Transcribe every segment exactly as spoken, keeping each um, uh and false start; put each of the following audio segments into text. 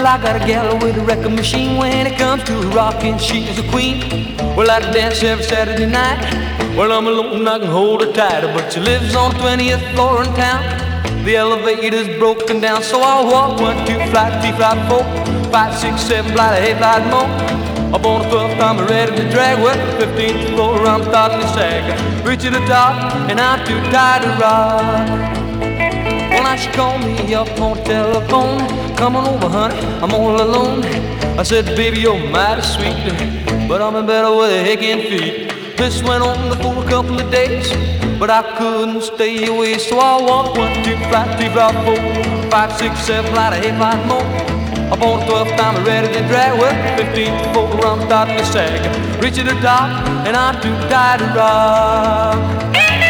I got a gal with a record machine. When it comes to rockin', she's a queen. Well, I dance every Saturday night. Well, I'm alone, I can hold her tight. But she lives on the twentieth floor in town. The elevator's broken down, so I'll walk one, two, flight, three, flight, four, five, six, seven, flight, eight, flight, more. Up on the twelfth, I'm ready to drag. Well, the fifteenth floor, I'm starting to sag. Reaching the top, and I'm too tired to rock. Well, now she called me up on the telephone. Come on over, honey, I'm all alone. I said, baby, you're mighty sweet, but I'm in better with a aching feet. This went on for a couple of days, but I couldn't stay away. So I walked one, two, flight, three, flight, four, five, six, seven, flight, eight, flight, more. Up on the twelfth, I'm ready to drag. Well, fifteenth floor, I'm starting to sag. Reaching the top, and I'm too tired to rock.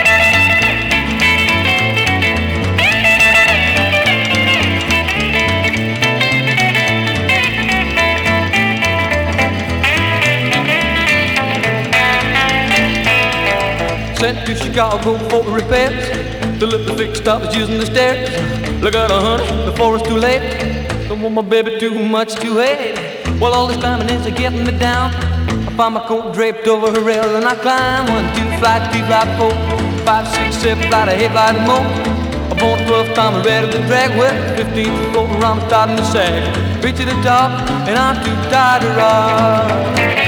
Sent to Chicago for repairs. The little fixed up is using the stairs. Look out, honey, before it's too late. Don't want my baby too much to hate. Well, all this time and it's getting me down. I find my coat draped over her rail, and I climb one, two, flight, three, flight, four, five, six, seven, flight, eight, flight, and more. Up on the twelfth, I'm ready to drag. Well, fifteenth floor, I'm starting to sag. Reach to the top, and I'm too tired to rock.